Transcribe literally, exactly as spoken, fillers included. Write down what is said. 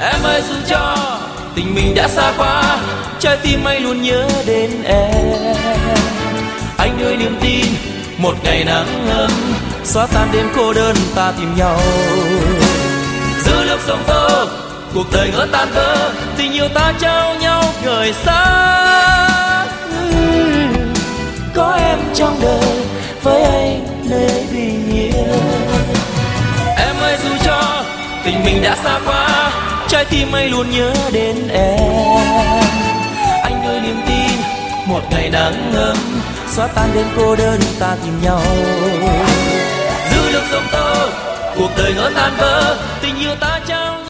Em ơi dù cho tình mình đã xa quá, trái tim anh luôn nhớ đến em. Anh ơi niềm tin một ngày nắng ấm xóa tan đêm cô đơn ta tìm nhau. Giữa lúc sóng tơ cuộc đời ngỡ tan vỡ, tình yêu ta trao nhau người xa. Có em trong đời với anh nơi bình yên. Em ơi dù cho tình mình đã xa quá, trái tim anh luôn nhớ đến em. Anh ơi niềm tin một ngày nắng ấm xóa tan đêm cô đơn ta tìm nhau. Giữa lúc sóng tơ cuộc đời ngỡ tan vỡ, tình yêu ta trao